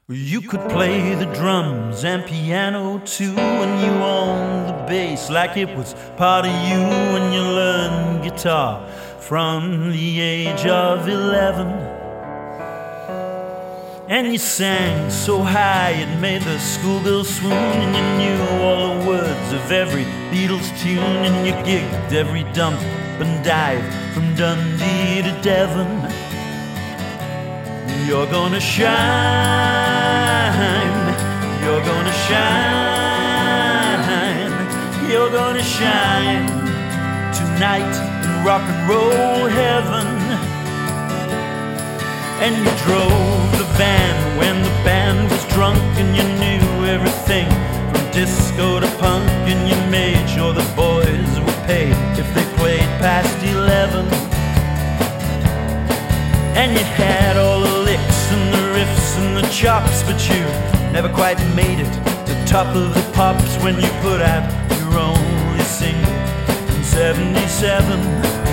You could play the drums and piano too, and you owned the bass like it was part of you. And you learned guitar from the age of 11, and you sang so high it made the schoolgirls swoon. And you knew all the words of every Beatles tune, and you gigged every dump and dive from Dundee to Devon. You're gonna shine, you're gonna shine, you're gonna shine tonight in rock and roll heaven. And you drove the van when the band was drunk, and you knew everything from disco to punk, and you made sure the boys were paid if they played past 11. And you had all the licks and the riffs and the chops, but you never quite made it to top of the pops when you put out your only single in 77.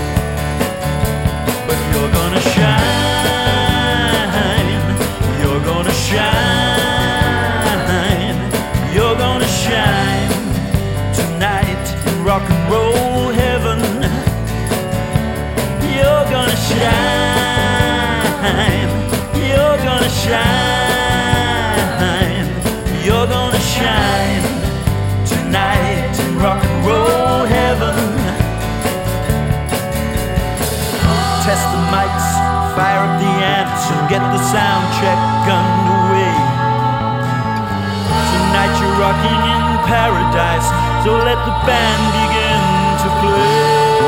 But you're gonna shine, you're gonna shine, you're gonna shine tonight in rock and roll heaven. You're gonna shine, you're gonna shine, you're gonna shine tonight in rock and roll heaven. Test the mics, fire up the amps, and get the sound check underway. Tonight you're rocking in paradise, so let the band begin to play.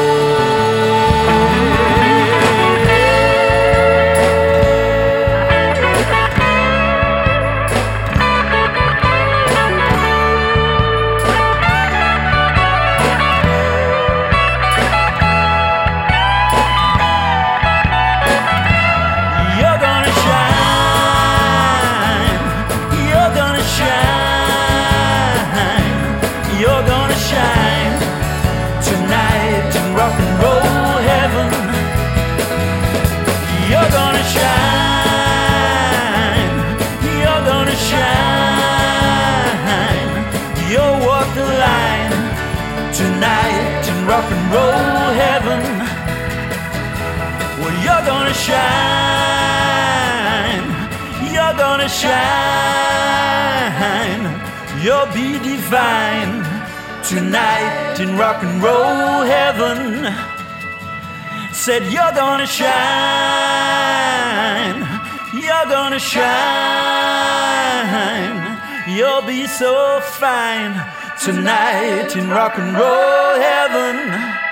You're gonna shine tonight in rock and roll heaven. You're gonna shine, you're gonna shine. You'll walk the line tonight in rock and roll heaven. Well, you're gonna shine, you're gonna shine. You'll be divine tonight in rock and roll heaven. Said you're gonna shine, you're gonna shine. You'll be so fine tonight in rock and roll heaven.